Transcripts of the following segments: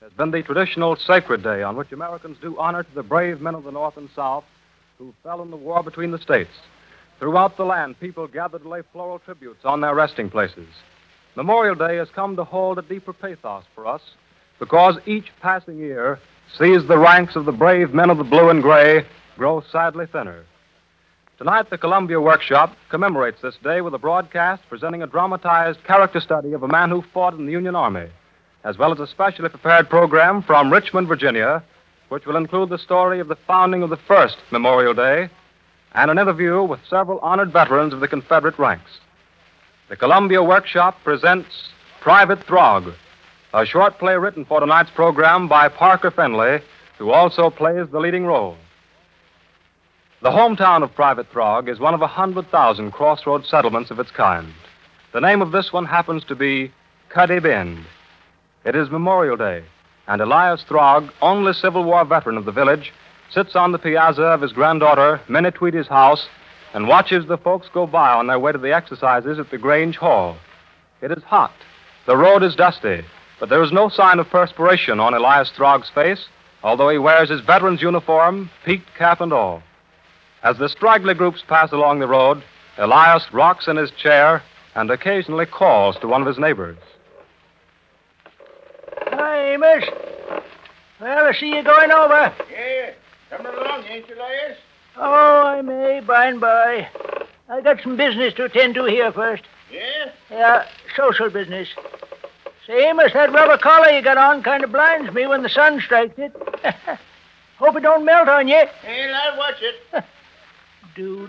has been the traditional sacred day on which Americans do honor to the brave men of the North and South who fell in the war between the states. Throughout the land, people gather to lay floral tributes on their resting places. Memorial Day has come to hold a deeper pathos for us because each passing year sees the ranks of the brave men of the blue and gray grow sadly thinner. Tonight, the Columbia Workshop commemorates this day with a broadcast presenting a dramatized character study of a man who fought in the Union Army, as well as a specially prepared program from Richmond, Virginia, which will include the story of the founding of the first Memorial Day and an interview with several honored veterans of the Confederate ranks. The Columbia Workshop presents Private Throg, a short play written for tonight's program by Parker Fenley, who also plays the leading role. The hometown of Private Throg is one of 100,000 crossroads settlements of its kind. The name of this one happens to be Cuddy Bend. It is Memorial Day, and Elias Throg, only Civil War veteran of the village, sits on the piazza of his granddaughter, Minnie Tweedy's house, and watches the folks go by on their way to the exercises at the Grange Hall. It is hot. The road is dusty, but there is no sign of perspiration on Elias Throg's face, although he wears his veteran's uniform, peaked cap and all. As the straggly groups pass along the road, Elias rocks in his chair and occasionally calls to one of his neighbors. Hi, Amos. Well, I see you going over. Yeah, coming along, ain't you, Elias? Oh, I may, by and by. I got some business to attend to here first. Yeah? Yeah, social business. Say, Amos, that rubber collar you got on kind of blinds me when the sun strikes it. Hope it don't melt on you. Hey, lad, watch it. Dude.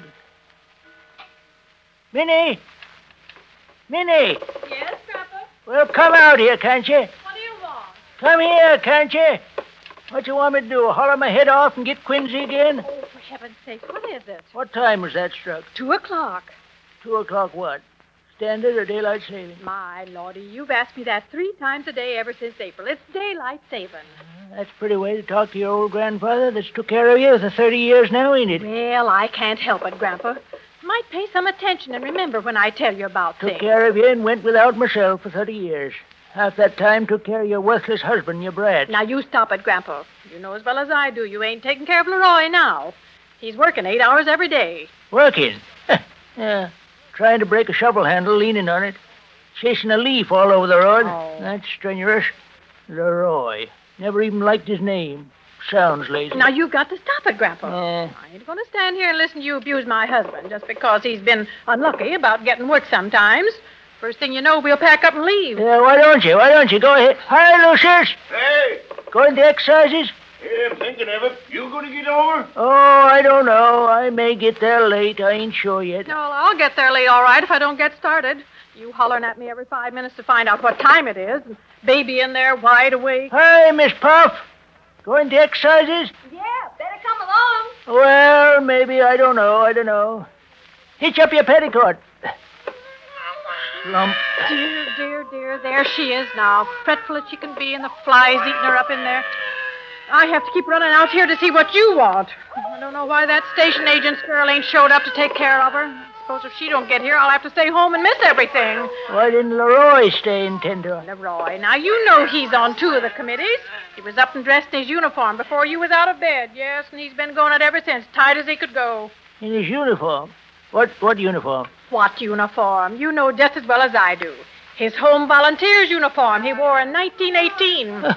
Minnie! Minnie! Yes, Grandpa? Well, come out here, can't you? What do you want? Come here, can't you? What you want me to do, holler my head off and get Quincy again? Oh, for heaven's sake, what is it? What time was that struck? 2:00. 2:00 what? Standard or daylight saving? My lordy, you've asked me that 3 times a day ever since April. It's daylight saving. That's a pretty way to talk to your old grandfather that's took care of you for 30 years now, ain't it? Well, I can't help it, Grandpa. Might pay some attention and remember when I tell you about Took things. care of you and went without myself for 30 years. Half that time took care of your worthless husband, your brat. Now, you stop it, Grandpa. You know as well as I do you ain't taking care of Leroy now. He's working 8 hours every day. Working? Yeah. Trying to break a shovel handle, leaning on it. Chasing a leaf all over the road. Oh. That's strenuous. Leroy. Never even liked his name. Sounds lazy. Now, you've got to stop it, Grandpa. Yeah. I ain't going to stand here and listen to you abuse my husband just because he's been unlucky about getting work sometimes. First thing you know, we'll pack up and leave. Yeah, why don't you? Why don't you? Go ahead. Hi, Lucius. Hey, Going to exercises? yeah, I'm thinking of it. You gonna get over? Oh, I don't know. I may get there late. I ain't sure yet. No, I'll get there late, all right, if I don't get started. You hollering at me every 5 minutes to find out what time it is. Baby in there, wide awake. Hi, Miss Puff. Going to exercises? Yeah, better come along. Well, maybe. I don't know. Hitch up your petticoat. Lump. Dear, dear, dear, there she is now, fretful as she can be, and the flies eating her up in there. I have to keep running out here to see what you want. I don't know why that station agent's girl ain't showed up to take care of her. I suppose if she don't get here, I'll have to stay home and miss everything. Why didn't Leroy stay and tend to her? Leroy, now you know he's on 2 of the committees. He was up and dressed in his uniform before you was out of bed, yes, and he's been going it ever since, tight as he could go. In his uniform? What uniform? What uniform? You know just as well as I do. His Home Volunteers uniform he wore in 1918.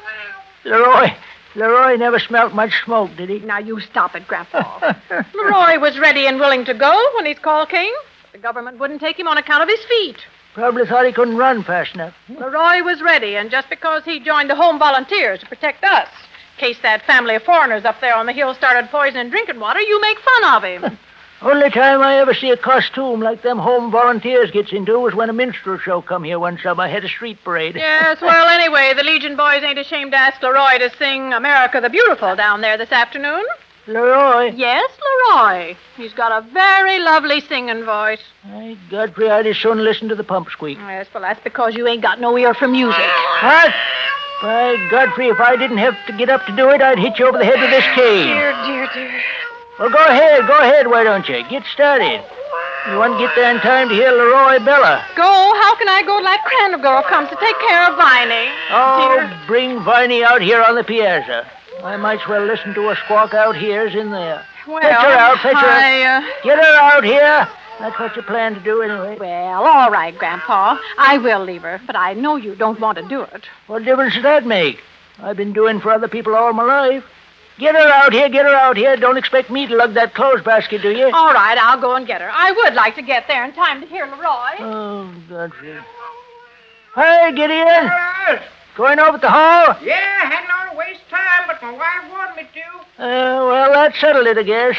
Leroy never smelt much smoke, did he? Now, you stop it, Grandpa. Leroy was ready and willing to go when his call came. The government wouldn't take him on account of his feet. Probably thought he couldn't run fast enough. Leroy was ready, and just because he joined the Home Volunteers to protect us, in case that family of foreigners up there on the hill started poisoning drinking water, you make fun of him. Only time I ever see a costume like them Home Volunteers gets into was when a minstrel show come here one summer, had a street parade. Yes, well, anyway, the Legion boys ain't ashamed to ask Leroy to sing America the Beautiful down there this afternoon. Leroy? Yes, Leroy. He's got a very lovely singing voice. Hey, Godfrey, I'd as soon listen to the pump squeak. Yes, well, that's because you ain't got no ear for music. What? By Godfrey, if I didn't have to get up to do it, I'd hit you over the head with this cane. Dear, dear, dear. Well, go ahead, why don't you? Get started. You want to get there in time to hear Leroy Bella. Go? How can I go till that Crandall girl comes to take care of Viney? Oh, Dear. bring Viney out here on the piazza. I might as well listen to her squawk out here as in there. Well, Fetch her out, fetch her. I, Get her out here. That's what you plan to do anyway. Well, all right, Grandpa. I will leave her, but I know you don't want to do it. What difference does that make? I've been doing for other people all my life. Get her out here, get her out here. Don't expect me to lug that clothes basket, do you? All right, I'll go and get her. I would like to get there in time to hear Leroy. Oh, Godfrey. Hey, Gideon. Going over to the hall? Yeah, hadn't ought to waste time, but my wife wanted me to. Well, that settled it, I guess.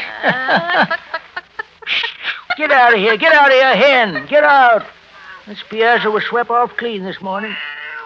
Get out of here, hen. Get out. This piazza was swept off clean this morning.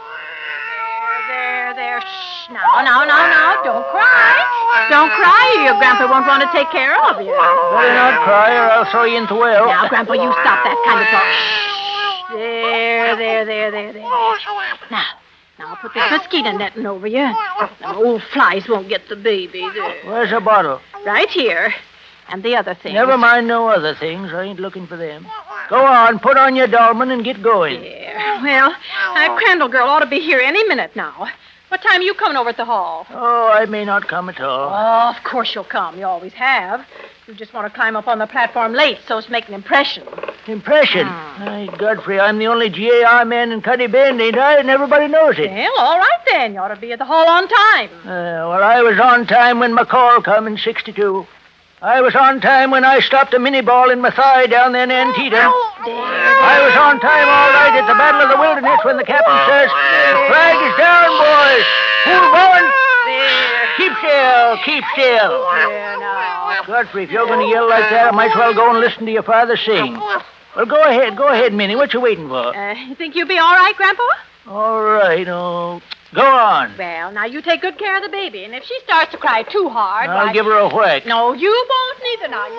There. Shh. Now. Don't cry. Don't cry. Your Grandpa won't want to take care of you. Better not cry or I'll throw you into the well. Now, Grandpa, you stop that kind of talk. Shh. There. Now, I'll put this mosquito netting over you. Them old flies won't get the baby. There. Where's the bottle? Right here. And the other thing. Never mind no other things. I ain't looking for them. Go on, put on your dolman and get going. Yeah. Well, that Crandall girl ought to be here any minute now. What time are you coming over at the hall? Oh, I may not come at all. Oh, of course you'll come. You always have. You just want to climb up on the platform late so as to make an impression. Impression? Hey, Godfrey, I'm the only GAR man in Cuddy Bend, ain't I? And everybody knows it. Well, all right then. You ought to be at the hall on time. Well, I was on time when McCall come in 62. I was on time when I stopped a mini ball in my thigh down there in Antietam. I was on time all right at the Battle of the Wilderness when the captain says, "The flag is down, boys. Who's going?" Keep still. There now. Godfrey, if you're going to yell like that, I might as well go and listen to your father sing. Well, go ahead, Minnie. What you waiting for? You think you'll be all right, Grandpa? All right, go on. Well, now you take good care of the baby, and if she starts to cry too hard, I'll give her a whack. No, you won't neither now.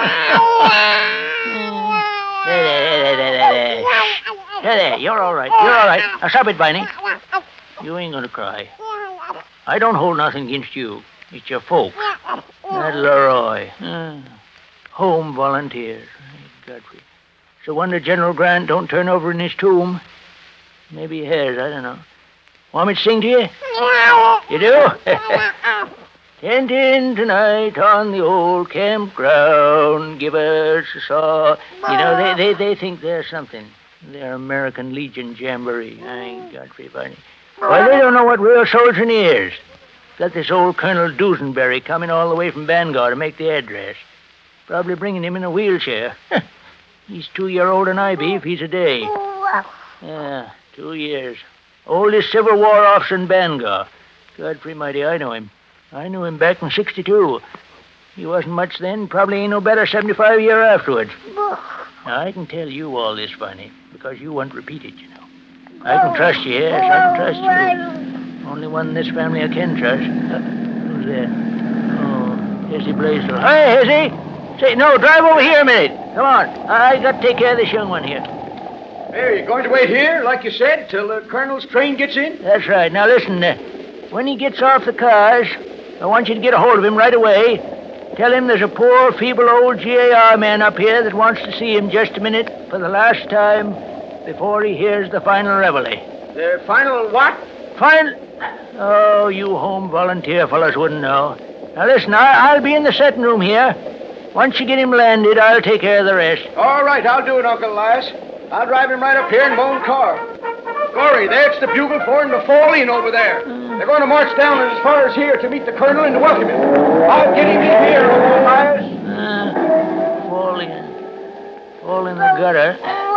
There, you're all right. Now stop it, Viney. You ain't gonna cry. I don't hold nothing against you. It's your folks. That Leroy. Home volunteers. Godfrey. It's a wonder General Grant don't turn over in his tomb. Maybe he has, I don't know. Want me to sing to you? You do? Tenting tonight on the old campground. Give us a saw. You know, they think they're something. They're American Legion Jamboree. I ain't Godfrey Viney. Why, they don't know what real soldiering is. Got this old Colonel Dusenberry coming all the way from Bangor to make the address. Probably bringing him in a wheelchair. He's 2 years older than I be if he's a day. Yeah, 2 years. Oldest Civil War officer in Bangor. Godfrey mighty, I know him. I knew him back in 62. He wasn't much then, probably ain't no better 75 years afterwards. Now, I can tell you all this, Viney, because you won't repeat it, you know. I can trust you, yes, I can trust you. Only one in this family I can trust. Who's there? Oh, Hezzy Blaisdell. Hi, Hezzy. Say, no, drive over here a minute. Come on. I got to take care of this young one here. Hey, you going to wait here, like you said, till the Colonel's train gets in? That's right. Now, listen, when he gets off the cars, I want you to get a hold of him right away. Tell him there's a poor, feeble old GAR man up here that wants to see him just a minute for the last time before he hears the final reveille. The final what? Oh, you home volunteer fellows wouldn't know. Now, listen, I'll be in the setting room here. Once you get him landed, I'll take care of the rest. All right, I'll do it, Uncle Elias. I'll drive him right up here in my own car. Gorry, there's the bugle for him to fall in over there. They're going to march down as far as here to meet the Colonel and to welcome him. I'll get him in here, Uncle Elias. Fall in the gutter.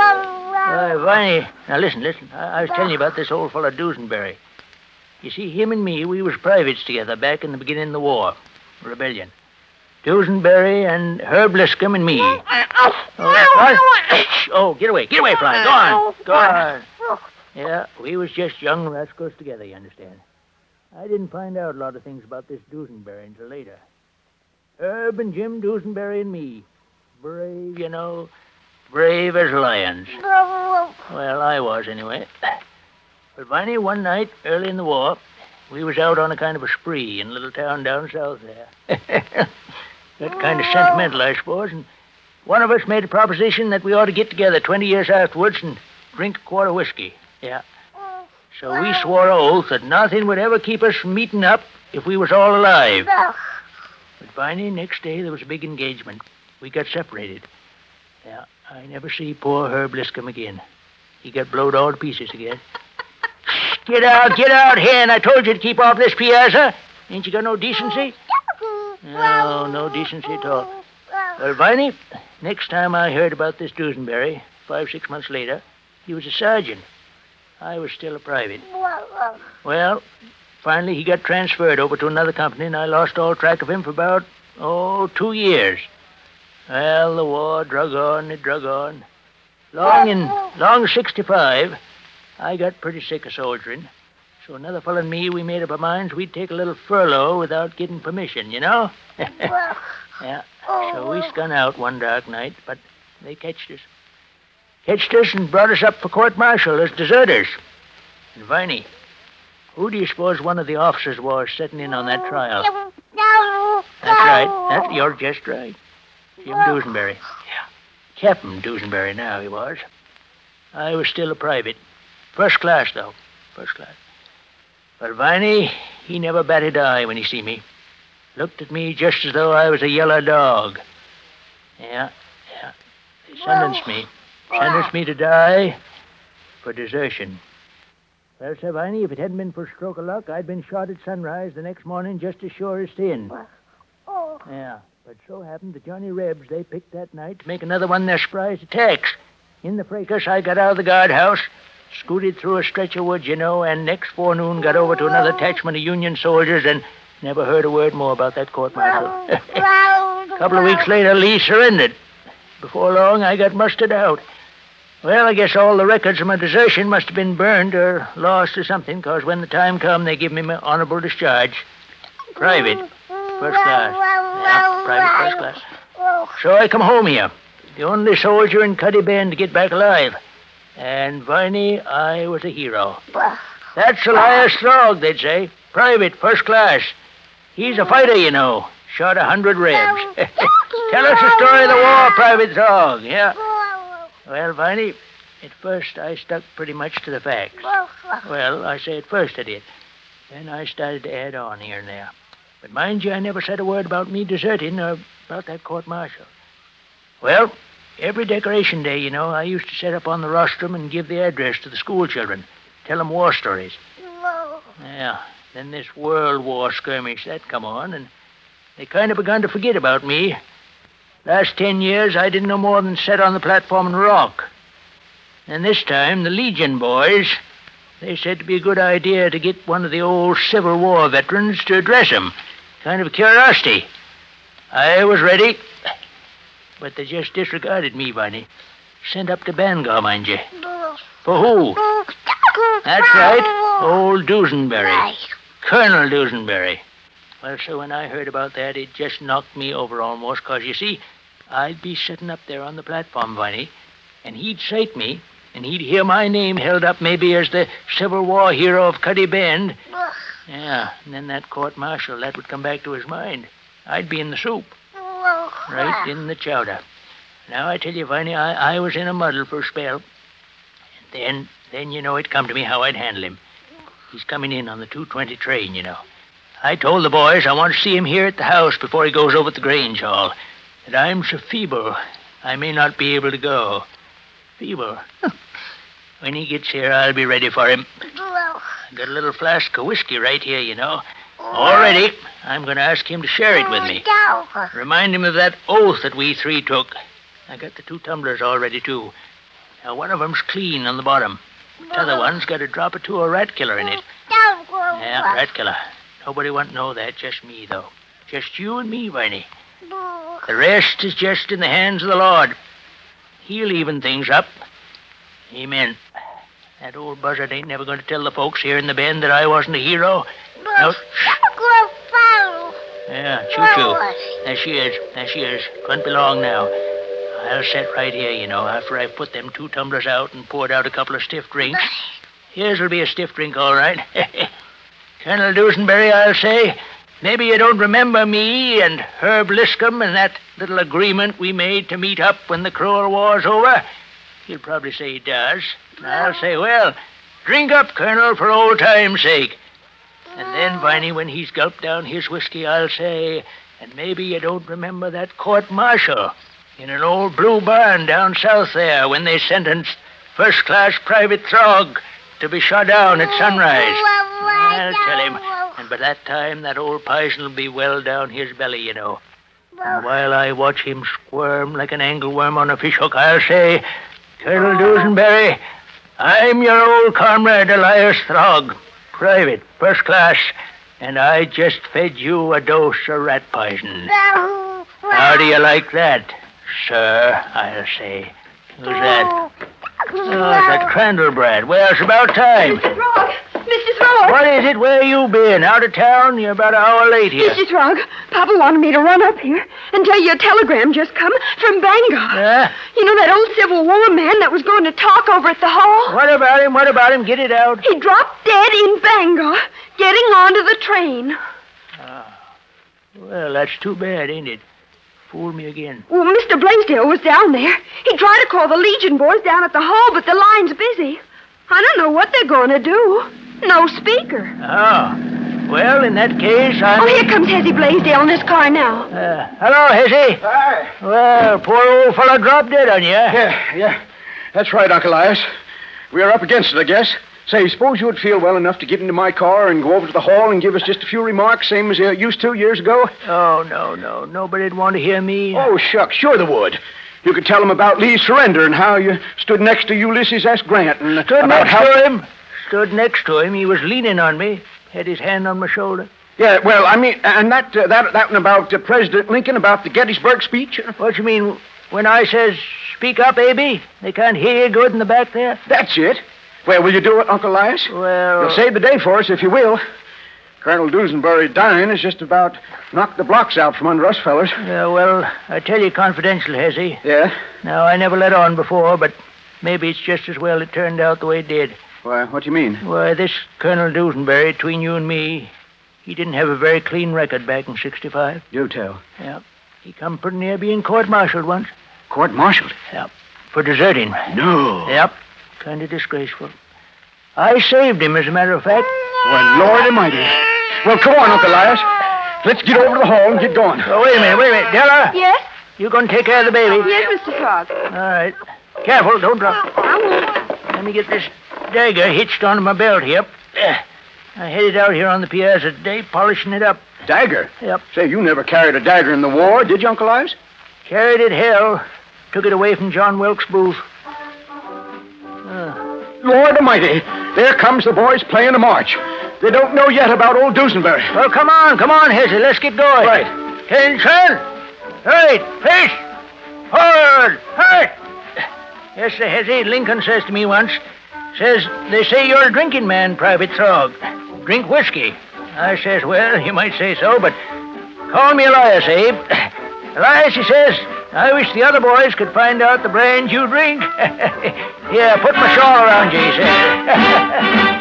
Viney, now listen. I was telling you about this old fellow Dusenberry. You see, him and me, we was privates together back in the beginning of the war. Rebellion. Dusenberry and Herb Liscombe and me. Oh, get away, Fly. Go on. Yeah, we was just young rascals together, you understand. I didn't find out a lot of things about this Dusenberry until later. Herb and Jim Dusenberry and me. Brave, you know. Brave as lions. Well, I was, anyway. But Viney, one night, early in the war, we was out on a kind of a spree in a little town down south there. Got kind of sentimental, I suppose, and one of us made a proposition that we ought to get together 20 years afterwards and drink a quart of whiskey. Yeah. So we swore an oath that nothing would ever keep us from meeting up if we was all alive. But finally, next day, there was a big engagement. We got separated. Yeah, I never see poor Herb Liscombe again. He got blowed all to pieces again. Get out, hen. I told you to keep off this piazza. Ain't you got no decency? No decency at all. Well, Viney, next time I heard about this Dusenberry, 5-6 months later, he was a sergeant. I was still a private. Well, finally he got transferred over to another company, and I lost all track of him for about, 2 years. Well, the war drug on. Long 65, I got pretty sick of soldiering. So another fellow and me, we made up our minds we'd take a little furlough without getting permission, you know? Yeah. So we spun out one dark night, but they catched us. And brought us up for court-martial as deserters. And Viney, who do you suppose one of the officers was sitting in on that trial? That's right. You're just right. Jim Dusenberry. Yeah. Captain Dusenberry now he was. I was still a private. First class, though. First class. But Viney, he never batted an eye when he see me. Looked at me just as though I was a yellow dog. Yeah. They sentenced me to die for desertion. Well, Sir Viney, if it hadn't been for a stroke of luck, I'd been shot at sunrise the next morning just as sure as sin. Yeah, but so happened the Johnny Rebs, they picked that night to make another one of their surprise attacks. In the fracas, I got out of the guardhouse, scooted through a stretch of woods, you know, and next forenoon got over to another detachment of Union soldiers and never heard a word more about that court-martial. A couple of weeks later, Lee surrendered. Before long, I got mustered out. Well, I guess all the records of my desertion must have been burned or lost or something, because when the time come, they give me my honorable discharge. Private. First class. Yeah, private first class. So I come home here, the only soldier in Cuddy Bend to get back alive. And, Viney, I was a hero. That's Elias Strog, they'd say. Private, first class. He's a fighter, you know. Shot 100 Rebs. Tell us the story of the war, Private Strog, yeah? Well, Viney, at first I stuck pretty much to the facts. Well, I say at first I did. Then I started to add on here and there. But mind you, I never said a word about me deserting or about that court-martial. Well, every Decoration Day, you know, I used to set up on the rostrum and give the address to the school children. Tell them war stories. Yeah, then this World War skirmish, that come on, and they kind of begun to forget about me. Last 10 years, I didn't no more than sit on the platform and rock. And this time, the Legion boys, they said it'd be a good idea to get one of the old Civil War veterans to address them. Kind of a curiosity. I was ready, but they just disregarded me, Viney. Sent up to Bangor, mind you. For who? That's right, old Dusenberry. Colonel Dusenberry. Well, so when I heard about that, it just knocked me over almost, because, you see, I'd be sitting up there on the platform, Viney, and he'd sight me, and he'd hear my name held up maybe as the Civil War hero of Cuddy Bend. Yeah, and then that court-martial, that would come back to his mind. I'd be in the soup. Right in the chowder. Now, I tell you, Viney, I was in a muddle for a spell. And then, you know, it come to me how I'd handle him. He's coming in on the 2:20 train, you know. I told the boys I want to see him here at the house before he goes over to the Grange Hall. That I'm so feeble, I may not be able to go. Feeble? When he gets here, I'll be ready for him. I got a little flask of whiskey right here, you know. All ready. I'm going to ask him to share it with me. Remind him of that oath that we three took. I got the 2 tumblers all ready, too. Now, one of them's clean on the bottom. The other one's got a drop or 2 of rat killer in it. Yeah, rat killer. Nobody want to know that, just me, though. Just you and me, Viney. The rest is just in the hands of the Lord. He'll even things up. Amen. That old buzzard ain't never going to tell the folks here in the Bend that I wasn't a hero. No. Yeah, choo-choo. There she is. Couldn't be long now. I'll sit right here, you know, after I've put them 2 tumblers out and poured out a couple of stiff drinks. Here's will be a stiff drink, all right. Colonel Dusenberry, I'll say, maybe you don't remember me and Herb Liscombe and that little agreement we made to meet up when the Crowell War's over? He'll probably say he does. And I'll say, well, drink up, Colonel, for old time's sake. And then, Viney, when he's gulped down his whiskey, I'll say, and maybe you don't remember that court-martial in an old blue barn down south there when they sentenced first-class Private Throg to be shot down at sunrise. I'll tell him. And by that time, that old poison will be well down his belly, you know. And while I watch him squirm like an angleworm on a fishhook, I'll say, Colonel Dusenberry, I'm your old comrade Elias Throg, private, first class, and I just fed you a dose of rat poison. How do you like that, sir, I'll say. Who's that? Oh, it's that Crandallbrad. Well, it's about time. Mr. Throg! Mr. Throg! What is it? Where you been? Out of town? You're about an hour late here. Mr. Throg, Papa wanted me to run up here and tell you a telegram just come from Bangor. You know that old Civil War man that was going to talk over at the hall? What about him? What about him? Get it out. He dropped dead in Bangor, getting onto the train. Well, that's too bad, ain't it? Fooled me again. Well, Mr. Blaisdell was down there. He tried to call the Legion boys down at the hall, but the line's busy. I don't know what they're going to do. No speaker. Oh. Well, in that case, Oh, here comes Hezzy Blaisdell in his car now. Hello, Hezzy. Hi. Well, poor old fellow dropped dead on you. Yeah. That's right, Uncle Elias. We are up against it, I guess. Say, suppose you would feel well enough to get into my car and go over to the hall and give us just a few remarks, same as you used to years ago? Oh, no. Nobody'd want to hear me. Oh, shucks, sure they would. You could tell them about Lee's surrender and how you stood next to Ulysses S. Grant and Stood next to him. He was leaning on me, had his hand on my shoulder. Yeah, well, I mean, and that one about President Lincoln, about the Gettysburg speech? What you mean, when I says, speak up, A.B.? They can't hear you good in the back there? That's it. Well, will you do it, Uncle Elias? Well... You'll save the day for us if you will. Colonel Dusenberry dying has just about knocked the blocks out from under us fellers. Well, I tell you confidential, Hezzy. Yeah? Now, I never let on before, but maybe it's just as well it turned out the way it did. Why, what do you mean? Why, this Colonel Dusenberry, between you and me, he didn't have a very clean record back in 65. Do tell. Yeah. He come pretty near being court-martialed once. Court-martialed? Yeah. For deserting. No. Yep. Kind of disgraceful. I saved him, as a matter of fact. Well, Lord Almighty. Well, come on, Uncle Elias. Let's get over to the hall and get going. Oh, wait a minute. Della? Yes? You going to take care of the baby? Yes, Mr. Throg. All right. Careful, don't drop. I won't. Let me get this dagger hitched onto my belt here. I headed out here on the piazza today, polishing it up. Dagger? Yep. Say, you never carried a dagger in the war, did you, Uncle Elias? Carried it, hell. Took it away from John Wilkes Booth. Lord Almighty. There comes the boys playing a march. They don't know yet about old Dusenberry. Well, come on, Hezzy. Let's get going. Right. Attention! Right, face! Forward! Right! Yes, Sir Hezzy, Lincoln says to me once, they say you're a drinking man, Private Throg. Drink whiskey. I says, well, you might say so, but call me Elias, Abe. Elias, he says, I wish the other boys could find out the brands you drink. Here, put my shawl around you, he says.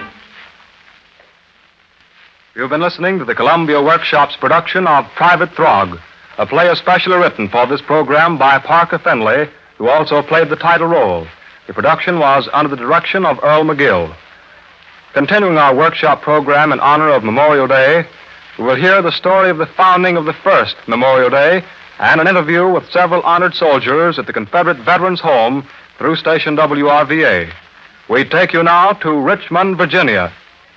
You've been listening to the Columbia Workshop's production of Private Throg, a play especially written for this program by Parker Fenley, who also played the title role. The production was under the direction of Earl McGill. Continuing our workshop program in honor of Memorial Day, we will hear the story of the founding of the first Memorial Day and an interview with several honored soldiers at the Confederate Veterans Home through station WRVA. We take you now to Richmond, Virginia.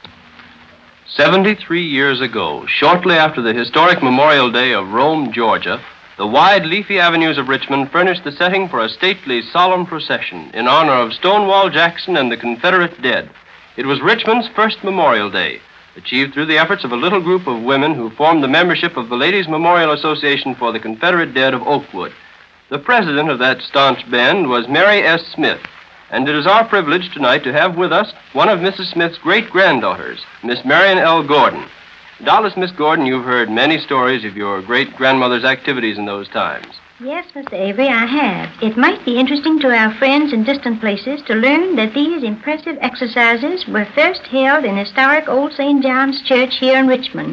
73 years ago, shortly after the historic Memorial Day of Rome, Georgia, the wide, leafy avenues of Richmond furnished the setting for a stately, solemn procession in honor of Stonewall Jackson and the Confederate dead. It was Richmond's first Memorial Day, achieved through the efforts of a little group of women who formed the membership of the Ladies' Memorial Association for the Confederate Dead of Oakwood. The president of that staunch band was Mary S. Smith, and it is our privilege tonight to have with us one of Mrs. Smith's great-granddaughters, Miss Marion L. Gordon. Doubtless, Miss Gordon, you've heard many stories of your great-grandmother's activities in those times. Yes, Mr. Avery, I have. It might be interesting to our friends in distant places to learn that these impressive exercises were first held in historic Old St. John's Church here in Richmond,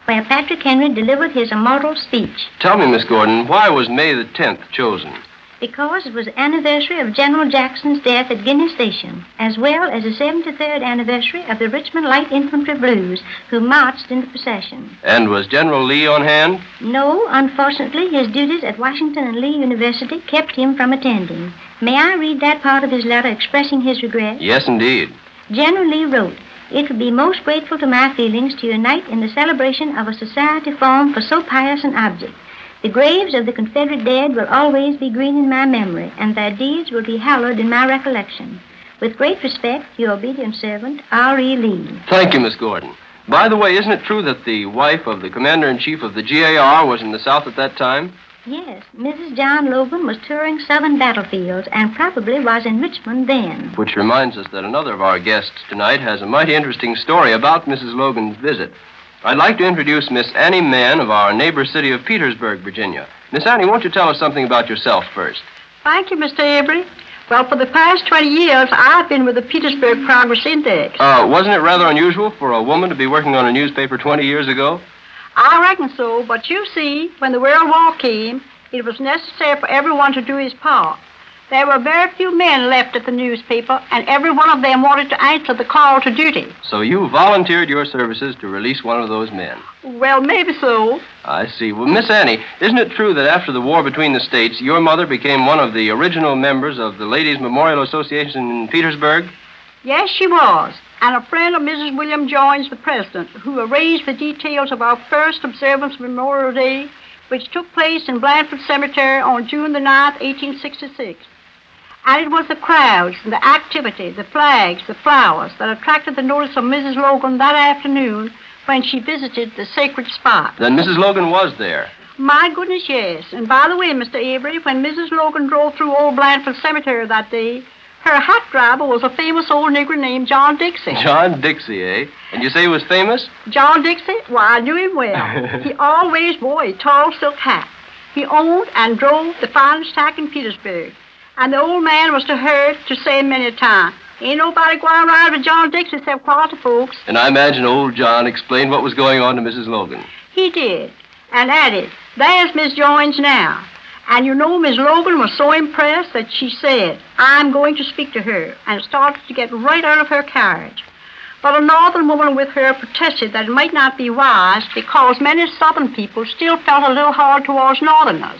where Patrick Henry delivered his immortal speech. Tell me, Miss Gordon, why was May the 10th chosen? Because it was the anniversary of General Jackson's death at Guinea Station, as well as the 73rd anniversary of the Richmond Light Infantry Blues, who marched in the procession. And was General Lee on hand? No, unfortunately, his duties at Washington and Lee University kept him from attending. May I read that part of his letter expressing his regret? Yes, indeed. General Lee wrote, "It would be most grateful to my feelings to unite in the celebration of a society formed for so pious an object. The graves of the Confederate dead will always be green in my memory, and their deeds will be hallowed in my recollection. With great respect, your obedient servant, R.E. Lee." Thank you, Miss Gordon. By the way, isn't it true that the wife of the commander-in-chief of the GAR was in the South at that time? Yes, Mrs. John Logan was touring southern battlefields and probably was in Richmond then. Which reminds us that another of our guests tonight has a mighty interesting story about Mrs. Logan's visit. I'd like to introduce Miss Annie Mann of our neighbor city of Petersburg, Virginia. Miss Annie, won't you tell us something about yourself first? Thank you, Mr. Avery. Well, for the past 20 years, I've been with the Petersburg Progress Index. Wasn't it rather unusual for a woman to be working on a newspaper 20 years ago? I reckon so, but you see, when the World War came, it was necessary for everyone to do his part. There were very few men left at the newspaper, and every one of them wanted to answer the call to duty. So you volunteered your services to release one of those men? Well, maybe so. I see. Well, Miss Annie, isn't it true that after the war between the states, your mother became one of the original members of the Ladies' Memorial Association in Petersburg? Yes, she was, and a friend of Mrs. William Joines, the president, who arranged the details of our first observance of Memorial Day, which took place in Blandford Cemetery on June the 9th, 1866. And it was the crowds, the activity, the flags, the flowers that attracted the notice of Mrs. Logan that afternoon when she visited the sacred spot. Then Mrs. Logan was there? My goodness, yes. And by the way, Mr. Avery, when Mrs. Logan drove through Old Blandford Cemetery that day, her hat driver was a famous old nigger named John Dixie. John Dixie, eh? And you say he was famous? John Dixie? Why, I knew him well. He always wore a tall silk hat. He owned and drove the finest hack in Petersburg. And the old man was heard to say many a time, "Ain't nobody going around with John Dixie except quality folks." And I imagine old John explained what was going on to Mrs. Logan. He did, and added, "There's Miss Joines now." And you know, Miss Logan was so impressed that she said, "I'm going to speak to her," and started to get right out of her carriage. But a northern woman with her protested that it might not be wise because many southern people still felt a little hard towards northerners.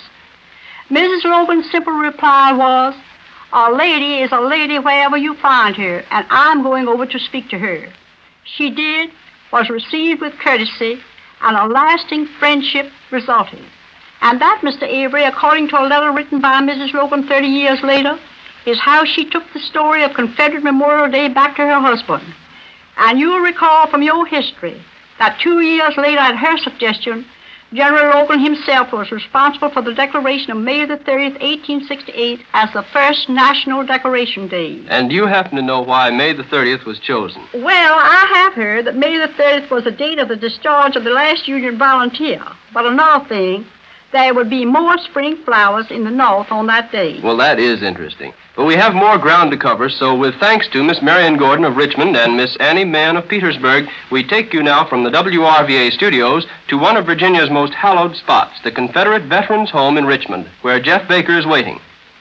Mrs. Logan's simple reply was, "A lady is a lady wherever you find her, and I'm going over to speak to her." She did, was received with courtesy, and a lasting friendship resulted. And that, Mr. Avery, according to a letter written by Mrs. Logan 30 years later, is how she took the story of Confederate Memorial Day back to her husband. And you'll recall from your history that 2 years later, at her suggestion, General Logan himself was responsible for the declaration of May the 30th, 1868, as the first National Decoration Day. And you happen to know why May the 30th was chosen? Well, I have heard that May the 30th was the date of the discharge of the last Union volunteer. But another thing, there would be more spring flowers in the North on that day. Well, that is interesting. But we have more ground to cover, so with thanks to Miss Marion Gordon of Richmond and Miss Annie Mann of Petersburg, we take you now from the WRVA studios to one of Virginia's most hallowed spots, the Confederate Veterans Home in Richmond, where Jeff Baker is waiting.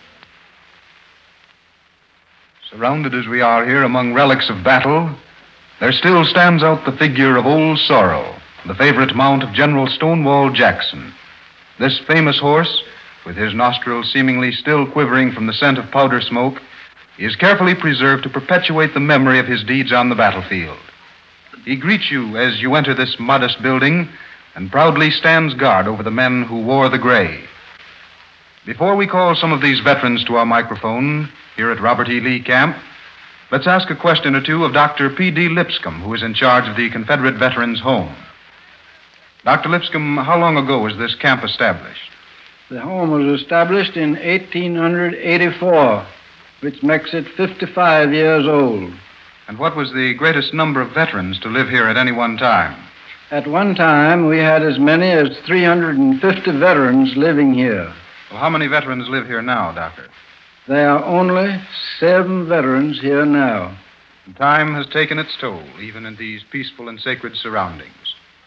Surrounded as we are here among relics of battle, there still stands out the figure of Old Sorrel, the favorite mount of General Stonewall Jackson. This famous horse, with his nostrils seemingly still quivering from the scent of powder smoke, is carefully preserved to perpetuate the memory of his deeds on the battlefield. He greets you as you enter this modest building and proudly stands guard over the men who wore the gray. Before we call some of these veterans to our microphone here at Robert E. Lee Camp, let's ask a question or two of Dr. P.D. Lipscomb, who is in charge of the Confederate Veterans Home. Dr. Lipscomb, how long ago was this camp established? The home was established in 1884, which makes it 55 years old. And what was the greatest number of veterans to live here at any one time? At one time, we had as many as 350 veterans living here. Well, how many veterans live here now, Doctor? There are only 7 veterans here now. And time has taken its toll, even in these peaceful and sacred surroundings.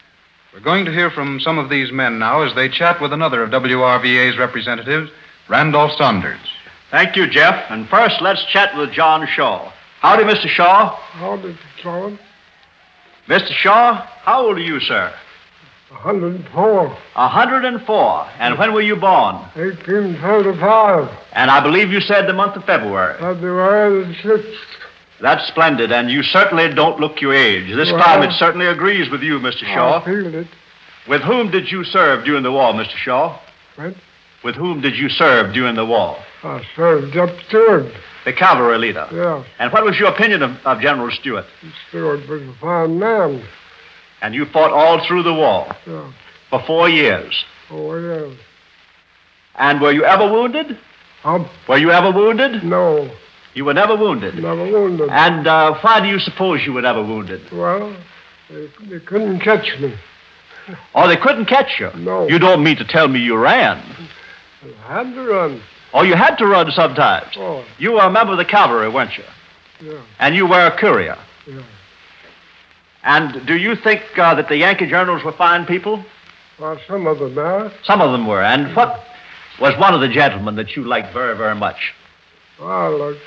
We're going to hear from some of these men now as they chat with another of WRVA's representatives, Randolph Saunders. Thank you, Jeff. And first, let's chat with John Shaw. Howdy, Mr. Shaw. Howdy, John. Mr. Shaw, how old are you, sir? 104. 104. And when were you born? 1835. And I believe you said the month of February. February the 6th. That's splendid, and you certainly don't look your age. This climate certainly agrees with you, Mr. Shaw. I feel it. With whom did you serve during the war, Mr. Shaw? What? With whom did you serve during the war? I served up Stewart. The cavalry leader? Yeah. And what was your opinion of General Stewart? Stewart was a fine man. And you fought all through the war? Yeah. For 4 years? 4 years. And were you ever wounded? Were you ever wounded? No. You were never wounded? Never wounded. And why do you suppose you were never wounded? Well, they couldn't catch me. Oh, they couldn't catch you? No. You don't mean to tell me you ran? I had to run. Oh, you had to run sometimes? Oh. You were a member of the cavalry, weren't you? Yeah. And you were a courier? Yeah. And do you think that the Yankee generals were fine people? Well, some of them are. Some of them were. And what was one of the gentlemen that you liked very, very much? I liked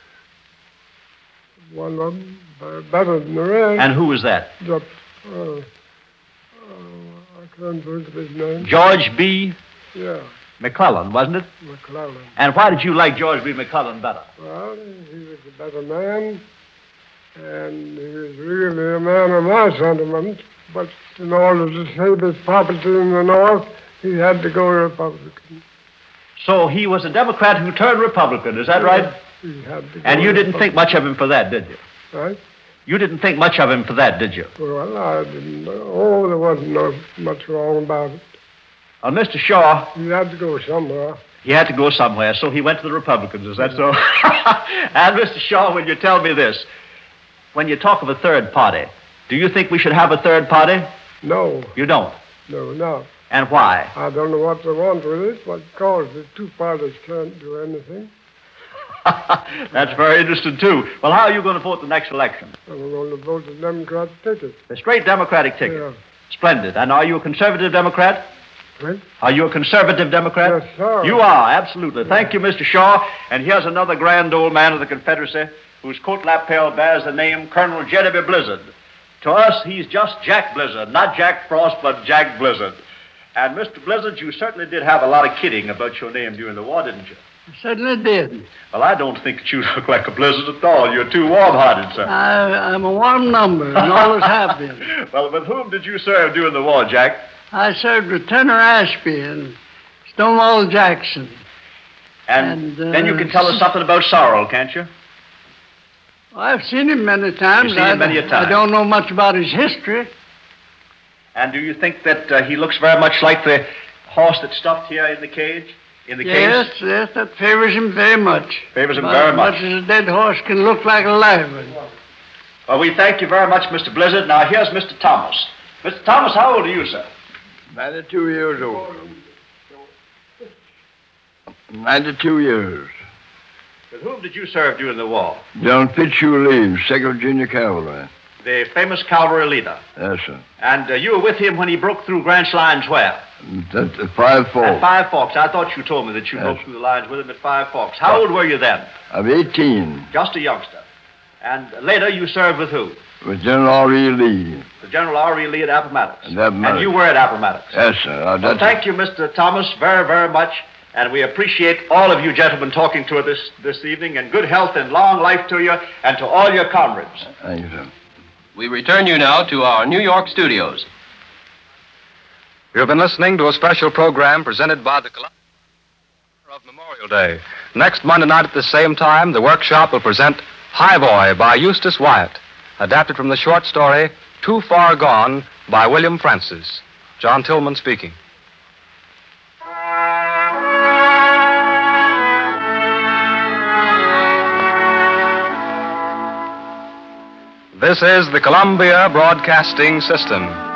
one of them better than the rest. And who was that? I can't think of his name. George B. Yeah. McClellan, wasn't it? McClellan. And why did you like George B. McClellan better? Well, he was a better man, and he was really a man of my sentiment. But in order to save his property in the North, he had to go Republican. So he was a Democrat who turned Republican, is that right? He had to go And you didn't think much of him for that, did you? Right? You didn't think much of him for that, did you? Well, I didn't. Oh, there wasn't much wrong about it. Mr. Shaw... He had to go somewhere. He had to go somewhere, so he went to the Republicans, is that so? And, Mr. Shaw, will you tell me this? When you talk of a third party, do you think we should have a third party? No. You don't? No, no. And why? I don't know what they want with it, but because the two parties can't do anything. That's very interesting, too. Well, how are you going to vote the next election? I'm going to vote the Democratic ticket. The straight Democratic ticket? Yeah. Splendid. And are you a conservative Democrat? What? Are you a conservative Democrat? Yes, sir. You are, absolutely. Thank you, Mr. Shaw. And here's another grand old man of the Confederacy whose coat lapel bears the name Colonel Genevieve Blizzard. To us, he's just Jack Blizzard, not Jack Frost, but Jack Blizzard. And, Mr. Blizzard, you certainly did have a lot of kidding about your name during the war, didn't you? I certainly did. Well, I don't think that you look like a Blizzard at all. You're too warm-hearted, sir. I'm a warm number, and always have been. Well, with whom did you serve during the war, Jack? I served with Turner Ashby and Stonewall Jackson. And then you can tell us something about Sorrel, can't you? I've seen him many times. You've seen him many a time. I don't know much about his history. And do you think that he looks very much like the horse that's stuffed here in the cage? In the case? Yes, that favors him very much. Favors him very much. As much as a dead horse can look like a live one. Well, we thank you very much, Mr. Blizzard. Now, here's Mr. Thomas. Mr. Thomas, how old are you, sir? 92 years old. 92 years. With whom did you serve during the war? John Fitzhugh Lee, 2nd Virginia Cavalry. The famous cavalry leader. Yes, sir. And you were with him when he broke through Grant's lines where? At Five Forks. At Five Forks. I thought you told me that you broke through the lines with him at Five Forks. How old were you then? I'm 18. Just a youngster. And later you served with who? With General R.E. Lee. The General R.E. Lee at Appomattox. At Appomattox. And you were at Appomattox. Yes, sir. Well, thank you, Mr. Thomas, very, very much. And we appreciate all of you gentlemen talking to us this evening. And good health and long life to you and to all your comrades. Thank you, sir. We return you now to our New York studios. You have been listening to a special program presented by the Columbia of Memorial Day. Next Monday night at the same time, the workshop will present High Boy by Eustace Wyatt, adapted from the short story Too Far Gone by William Francis. John Tillman speaking. This is the Columbia Broadcasting System.